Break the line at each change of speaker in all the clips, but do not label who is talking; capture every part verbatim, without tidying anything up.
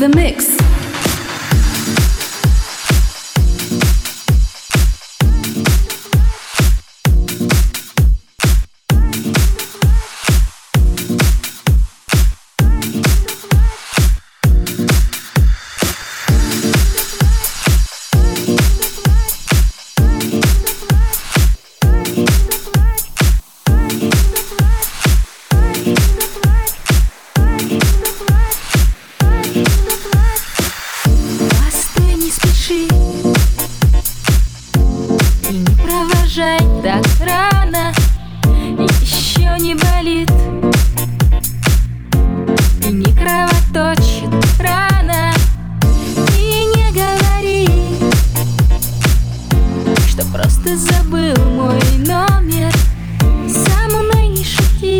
the mix.
И не провожай так рано, еще не болит и не кровоточит рана. И не говори, что просто забыл мой номер. Со мной не шути,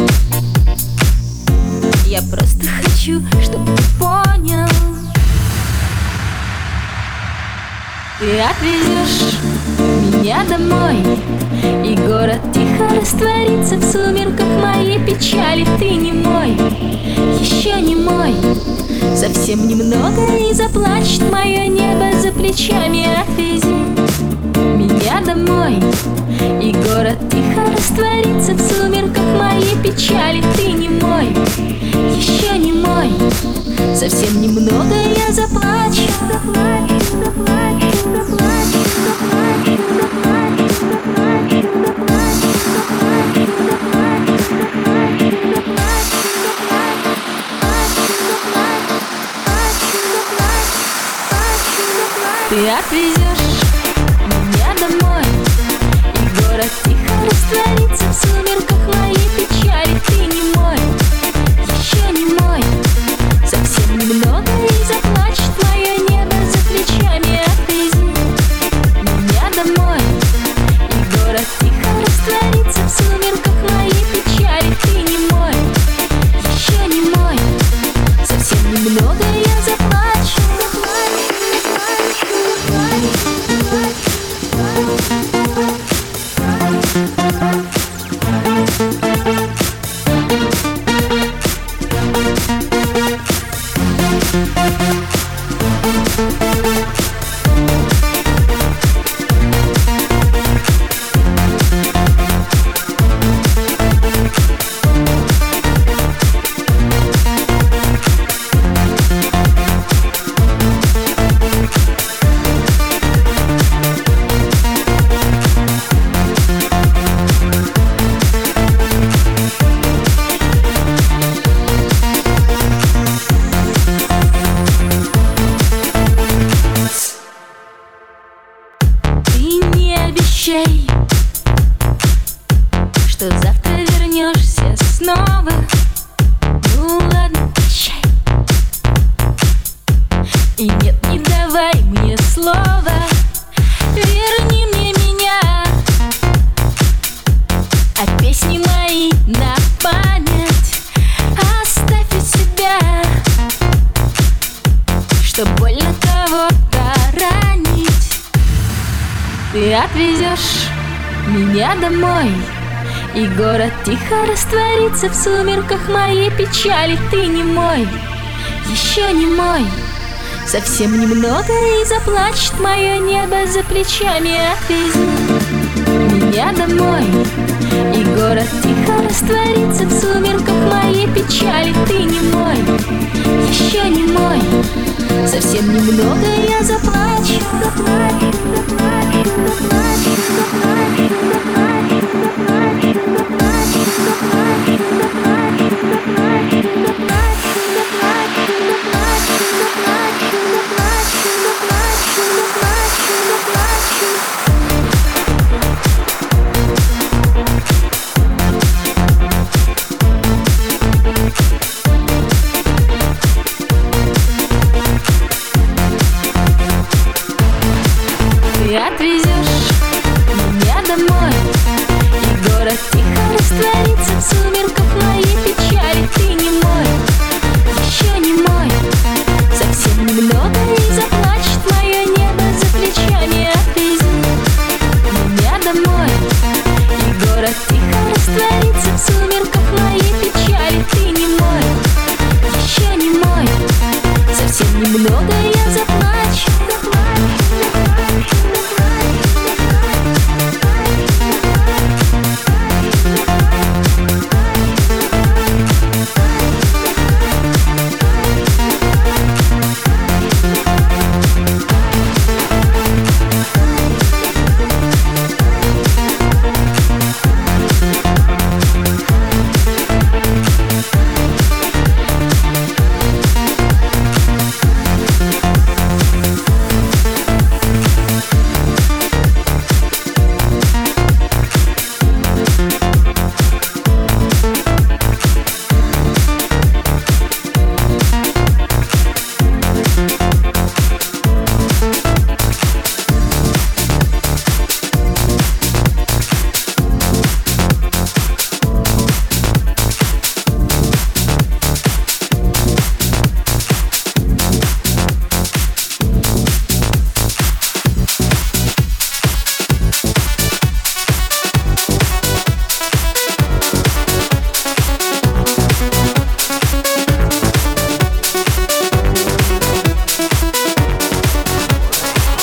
я просто хочу, чтобы ты понял. Ты отвезешь меня домой, и город тихо растворится в сумерках моей печали. Ты не мой, еще не мой, совсем немного, и заплачет мое небо за плечами. Отвези меня домой, и город тихо растворится в сумерках моей печали. Ты не мой, еще не мой, совсем немного, я заплачу, заплачу, заплачу, заплачу, заплачу, заплачу, заплачу, заплачу, заплачу. Ты отвезешь меня домой, и город тихо растворится в сумерках моей печали. Ты не мой, еще не мой, совсем немного, и заплачет мое небо за плечами. Отвези меня домой, и город тихо растворится в сумерках моей печали. Ты не мой, еще не мой, совсем немного, я заплачу, заплачу, что завтра вернешься снова. Ну ладно, прощай. И нет, не давай мне слова. Верни мне меня, а песни мои на память оставь у себя, что больно кого-то ранить. Ты отвезешь меня домой, и город тихо растворится в сумерках моей печали. Ты не мой, еще не мой, совсем немного, и заплачет мое небо за плечами. Отвези меня домой, и город тихо растворится в сумерках моей печали. Ты не мой, еще не мой, совсем немного, я заплачу, заплачу, заплачу, заплачу, заплачу, заплачу, заплачу, заплачу, заплачу, заплачу, заплачу, заплачу, заплачу, заплачу, заплачу, заплачу, заплачу, заплачу. Ты отвезешь меня домой, Немного я запомнила.